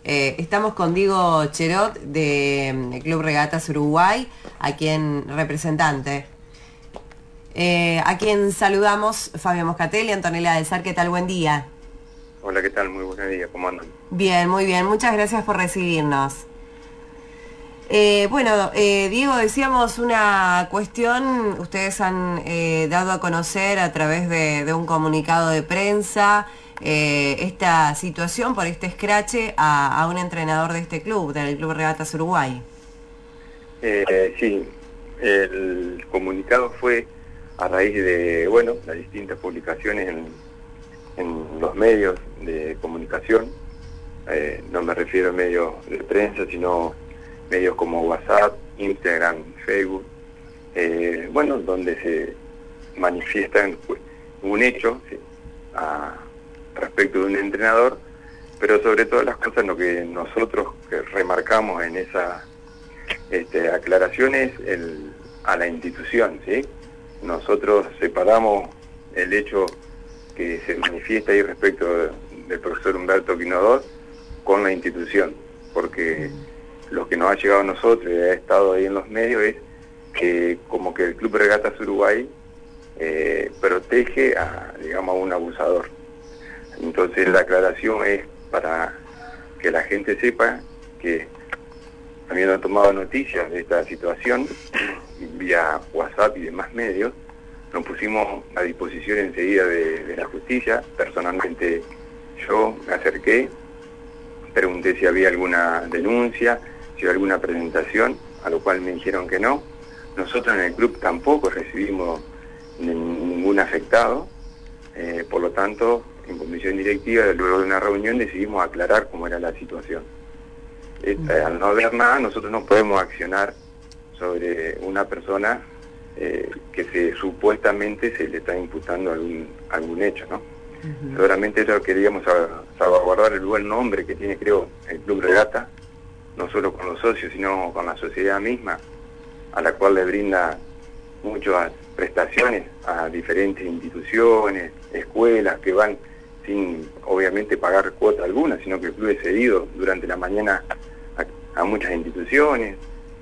Estamos con Diego Cherot del Club Regatas Uruguay, a quien representante. A quien saludamos, Fabio Moscatelli, Antonella del Sar, ¿qué tal? Buen día. Hola, ¿qué tal? Muy buenos días, ¿cómo andan? Bien, muy bien, muchas gracias por recibirnos. Diego, decíamos una cuestión, ustedes han dado a conocer a través de un comunicado de prensa esta situación por este escrache a un entrenador de este club, del Club Regatas Uruguay. Sí, el comunicado fue a raíz de, las distintas publicaciones en los medios de comunicación. No me refiero a medios de prensa, sino medios como WhatsApp, Instagram, Facebook, donde se manifiesta un hecho, ¿sí?, respecto de un entrenador, pero sobre todas las cosas lo que nosotros que remarcamos en esa aclaración es a la institución, ¿sí? Nosotros separamos el hecho que se manifiesta ahí respecto del profesor Humberto Quinodós con la institución, porque lo que nos ha llegado a nosotros y ha estado ahí en los medios es que como que el Club Regatas Uruguay protege a un abusador. Entonces la aclaración es para que la gente sepa que, habiendo tomado noticias de esta situación vía WhatsApp y demás medios, nos pusimos a disposición enseguida de la justicia. Personalmente yo me acerqué, pregunté si había alguna denuncia, si había alguna presentación, a lo cual me dijeron que no. Nosotros en el club tampoco recibimos ningún afectado, por lo tanto, en comisión directiva, luego de una reunión, decidimos aclarar cómo era la situación. Al no haber nada, nosotros no podemos accionar sobre una persona que supuestamente se le está imputando algún hecho, ¿no? Seguramente eso queríamos salvaguardar el buen nombre que tiene, creo, el Club Regata, no solo con los socios, sino con la sociedad misma, a la cual le brinda muchas prestaciones a diferentes instituciones, escuelas que van sin, obviamente, pagar cuota alguna, sino que el club es cedido durante la mañana a muchas instituciones.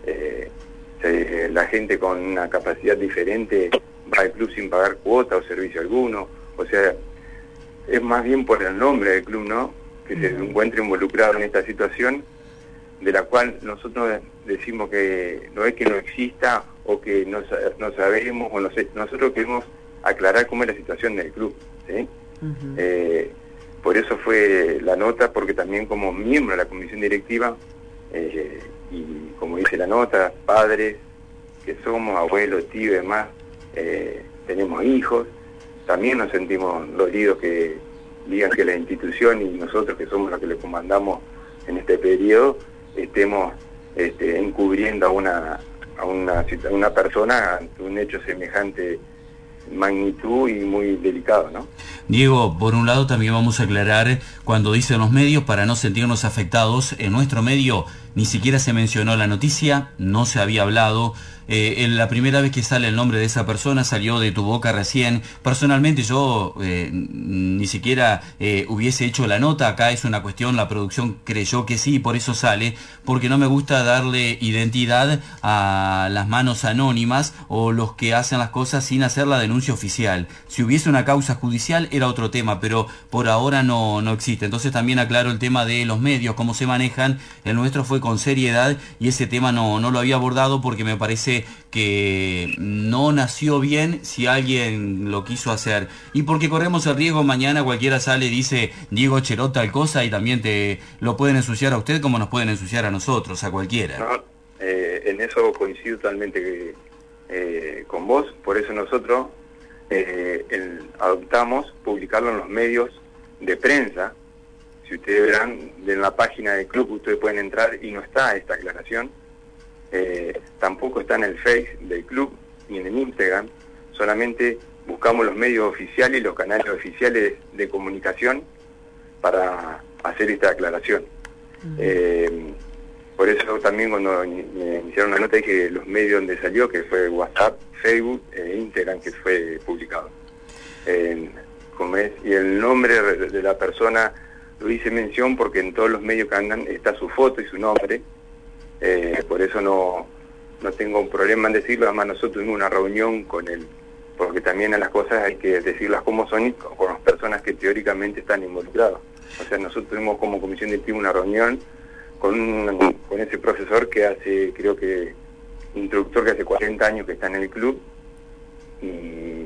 La gente con una capacidad diferente va al club sin pagar cuota o servicio alguno. O sea, es más bien por el nombre del club, ¿no?, que se encuentre involucrado en esta situación, de la cual nosotros decimos que no es que no exista o que no sabemos, o no sé, nosotros queremos aclarar cómo es la situación del club, ¿sí? Por eso fue la nota, porque también como miembro de la comisión directiva, y como dice la nota, padres que somos, abuelos, tíos y demás, tenemos hijos, también nos sentimos dolidos que digan que la institución y nosotros, que somos los que le comandamos en este periodo, estemos encubriendo a una persona ante un hecho semejante magnitud y muy delicado, ¿no? Diego, por un lado también vamos a aclarar, cuando dicen los medios, para no sentirnos afectados, en nuestro medio ni siquiera se mencionó la noticia, no se había hablado. La primera vez que sale el nombre de esa persona salió de tu boca recién. Personalmente yo ni siquiera hubiese hecho la nota. Acá es una cuestión, la producción creyó que sí, por eso sale, porque no me gusta darle identidad a las manos anónimas o los que hacen las cosas sin hacer la denuncia oficial. Si hubiese una causa judicial era otro tema, pero por ahora no existe. Entonces también aclaro el tema de los medios, cómo se manejan. El nuestro fue con seriedad y ese tema no lo había abordado porque me parece que no nació bien si alguien lo quiso hacer, y porque corremos el riesgo, mañana cualquiera sale y dice Diego Cherot tal cosa, y también te lo pueden ensuciar a usted como nos pueden ensuciar a nosotros, a cualquiera. No, en eso coincido totalmente con vos. Por eso nosotros adoptamos publicarlo en los medios de prensa. Si ustedes verán en la página del club, ustedes pueden entrar y no está esta aclaración. Tampoco está en el Face del club ni en el Instagram. Solamente buscamos los medios oficiales y los canales oficiales de comunicación para hacer esta aclaración. Por eso también cuando me hicieron la nota dije los medios donde salió, que fue WhatsApp, Facebook e Instagram, que fue publicado. Y el nombre de la persona lo hice mención porque en todos los medios que andan está su foto y su nombre, por eso no tengo un problema en decirlo. Además nosotros tuvimos una reunión con él, porque también a las cosas hay que decirlas como son y con las personas que teóricamente están involucradas. O sea, nosotros tuvimos como comisión directiva una reunión con ese profesor que hace, creo que, instructor que hace 40 años que está en el club, y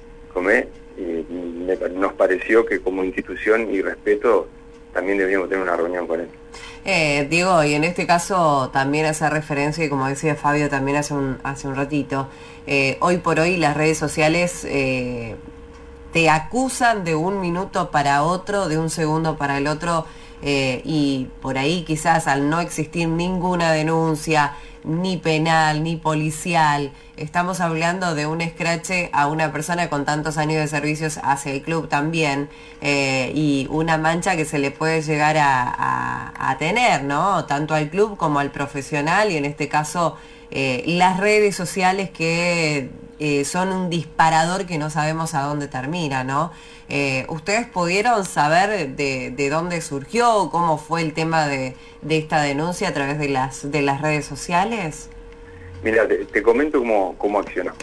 nos pareció que como institución y respeto también debíamos tener una reunión con él. Diego, y en este caso también hace referencia, y como decía Fabio también hace un ratito, hoy por hoy las redes sociales te acusan de un minuto para otro, de un segundo para el otro, y por ahí quizás al no existir ninguna denuncia, ni penal, ni policial, estamos hablando de un escrache a una persona con tantos años de servicios hacia el club también, y una mancha que se le puede llegar a tener, ¿no? Tanto al club como al profesional, y en este caso las redes sociales que son un disparador que no sabemos a dónde termina, ¿no? ¿Ustedes pudieron saber de dónde surgió, cómo fue el tema de esta denuncia a través de las redes sociales? Mira, te comento cómo accionó.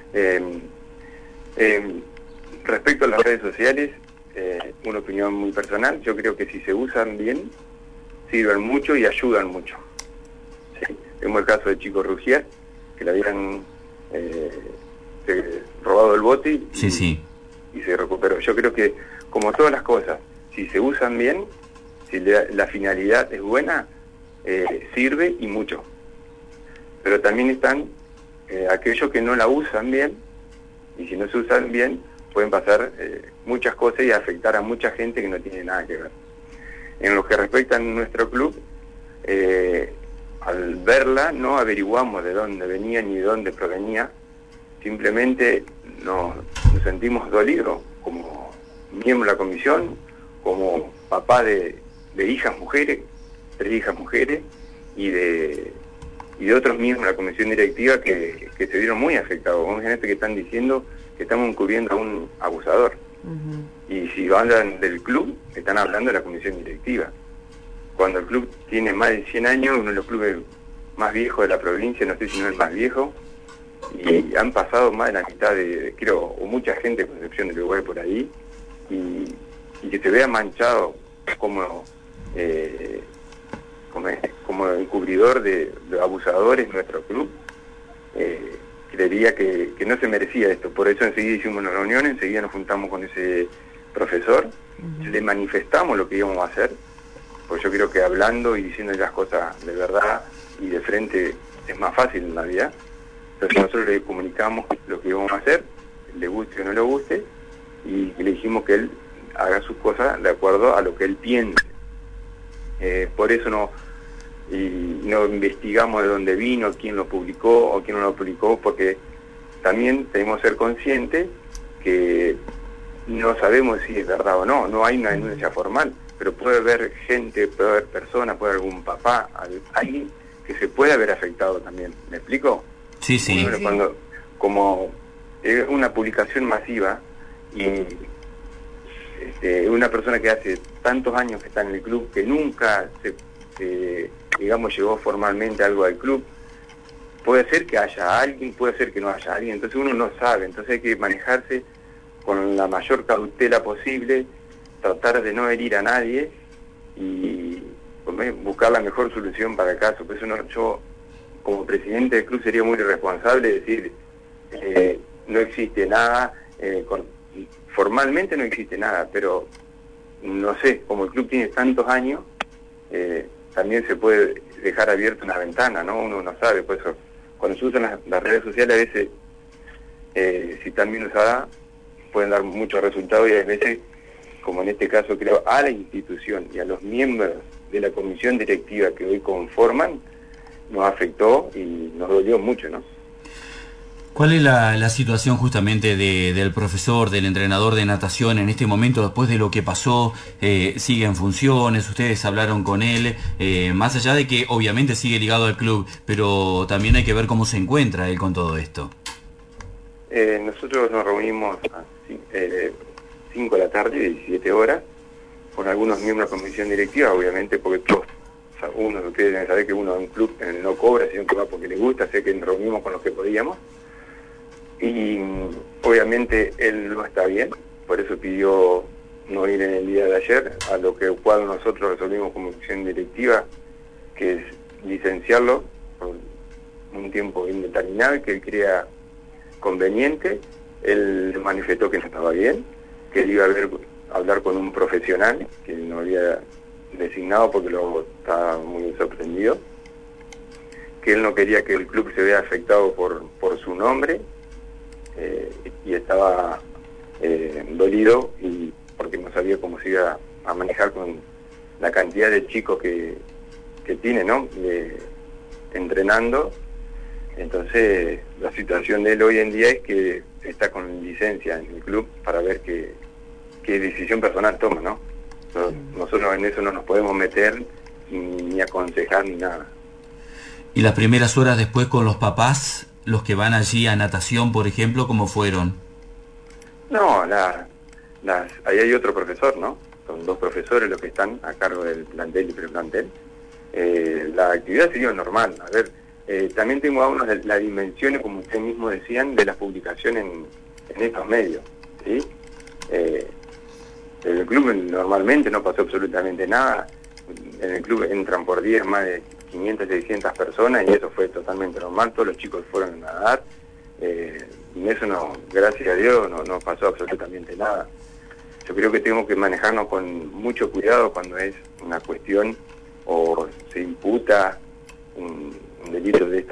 Respecto a las redes sociales, una opinión muy personal, yo creo que si se usan bien, sirven mucho y ayudan mucho. ¿Sí? Tenemos el caso de Chico Rugier, que le habían robado el bote y se recuperó. Yo creo que, como todas las cosas, si se usan bien, si la finalidad es buena, sirve y mucho. Pero también están aquellos que no la usan bien, y si no se usan bien, pueden pasar muchas cosas y afectar a mucha gente que no tiene nada que ver. En lo que respecta a nuestro club, al verla no averiguamos de dónde venía ni de dónde provenía, simplemente nos sentimos dolidos como miembro de la comisión, como papá de hijas mujeres, 3 hijas mujeres, y de otros miembros de la comisión directiva que se vieron muy afectados. Con gente que están diciendo que estamos encubriendo a un abusador. Y si hablan del club, están hablando de la comisión directiva. Cuando el club tiene más de 100 años, uno de los clubes más viejos de la provincia, no sé si no es el más viejo, y han pasado más de la mitad creo, o mucha gente, con excepción del Uruguay por ahí, y que se vea manchado como encubridor de abusadores en nuestro club, creería que no se merecía esto. Por eso enseguida hicimos una reunión, enseguida nos juntamos con ese profesor, le manifestamos lo que íbamos a hacer, pues yo creo que hablando y diciendo las cosas de verdad y de frente es más fácil en la vida. Entonces nosotros le comunicamos lo que íbamos a hacer, le guste o no le guste, y le dijimos que él haga sus cosas de acuerdo a lo que él piense. Por eso no investigamos de dónde vino, quién lo publicó o quién no lo publicó, porque también tenemos que ser conscientes que no sabemos si es verdad o no, no hay una denuncia formal, pero puede haber gente, puede haber personas, puede haber algún papá, alguien que se puede haber afectado también. ¿Me explico? Sí, sí. Cuando, como es una publicación masiva y una persona que hace tantos años que está en el club, que nunca digamos, llegó formalmente algo al club, puede ser que haya alguien, puede ser que no haya alguien, entonces uno no sabe, entonces hay que manejarse con la mayor cautela posible, tratar de no herir a nadie y buscar la mejor solución para el caso. Por eso yo, como presidente del club, sería muy irresponsable decir no existe nada, formalmente no existe nada, pero no sé, como el club tiene tantos años, también se puede dejar abierta una ventana, ¿no? Uno no sabe, por eso cuando se usan las redes sociales, a veces, si también usadas, pueden dar muchos resultados, y a veces, como en este caso creo, a la institución y a los miembros de la comisión directiva que hoy conforman, nos afectó y nos dolió mucho, ¿no? ¿Cuál es la situación justamente del profesor, del entrenador de natación en este momento, después de lo que pasó? ¿Sigue en funciones? ¿Ustedes hablaron con él? Más allá de que obviamente sigue ligado al club, pero también hay que ver cómo se encuentra él con todo esto. Nosotros nos reunimos a 5 de la tarde, 17 horas, algunos miembros de la comisión directiva, obviamente, porque todos, o sea, uno de ustedes deben saber que uno en un club no cobra, sino que va porque le gusta, sé que nos reunimos con los que podíamos, y obviamente él no está bien, por eso pidió no ir en el día de ayer, a lo que cual nosotros resolvimos como comisión directiva, que es licenciarlo por un tiempo indeterminado y que él crea conveniente. Él manifestó que no estaba bien, que él iba a hablar con un profesional que no había designado porque lo estaba muy sorprendido, que él no quería que el club se vea afectado por su nombre, y estaba dolido y porque no sabía cómo se iba a manejar con la cantidad de chicos que tiene, ¿no? Entrenando. Entonces la situación de él hoy en día es que está con licencia en el club para ver qué decisión personal toma, ¿no? Nosotros en eso no nos podemos meter ni aconsejar ni nada. ¿Y las primeras horas después con los papás, los que van allí a natación, por ejemplo, cómo fueron? No, ahí hay otro profesor, ¿no? Son dos profesores los que están a cargo del plantel y preplantel. La actividad siguió normal. A ver, también tengo a uno las dimensiones, como ustedes mismos decían, de las publicaciones en estos medios, ¿sí? En el club normalmente no pasó absolutamente nada. En el club entran por día más de 500, 600 personas y eso fue totalmente normal. Todos los chicos fueron a nadar. En eso no, gracias a Dios, no pasó absolutamente nada. Yo creo que tenemos que manejarnos con mucho cuidado cuando es una cuestión o se imputa un delito de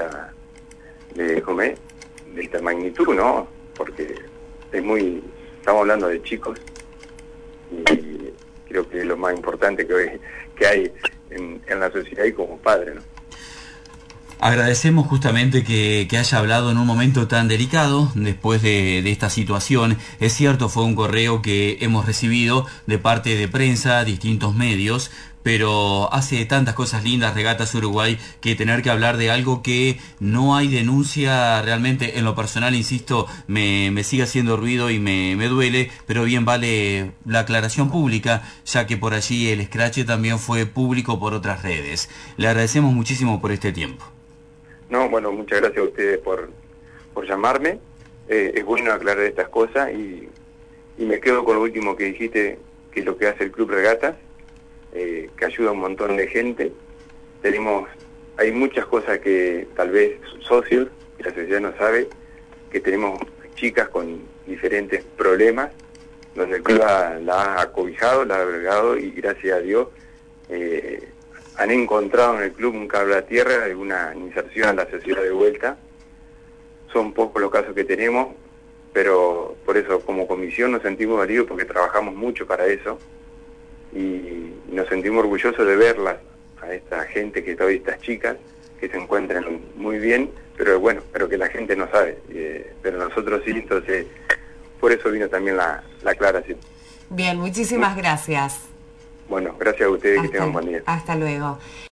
esta magnitud, ¿no? Porque estamos hablando de chicos y creo que es lo más importante que hay en la sociedad y como padre, ¿no? Agradecemos justamente que haya hablado en un momento tan delicado después de esta situación. Es cierto, fue un correo que hemos recibido de parte de prensa, distintos medios, pero hace tantas cosas lindas Regatas Uruguay que tener que hablar de algo que no hay denuncia realmente, en lo personal, insisto, me sigue haciendo ruido y me duele, pero bien vale la aclaración pública, ya que por allí el escrache también fue público por otras redes. Le agradecemos muchísimo por este tiempo. No, bueno, muchas gracias a ustedes por llamarme. Es bueno aclarar estas cosas y me quedo con lo último que dijiste, que es lo que hace el Club Regatas, que ayuda a un montón de gente. Hay muchas cosas que tal vez socios, y la sociedad no sabe, que tenemos chicas con diferentes problemas, donde el club la ha acobijado, la ha albergado y gracias a Dios han encontrado en el club un cable a tierra de una inserción a la sociedad de vuelta. Son pocos los casos que tenemos, pero por eso como comisión nos sentimos dolidos porque trabajamos mucho para eso y nos sentimos orgullosos de verlas a esta gente que todavía, estas chicas que se encuentran muy bien, pero bueno, pero que la gente no sabe, pero nosotros sí. Entonces por eso vino también la aclaración. Bien, muchísimas gracias. Bueno, gracias a ustedes, que tengan un buen día. Hasta luego.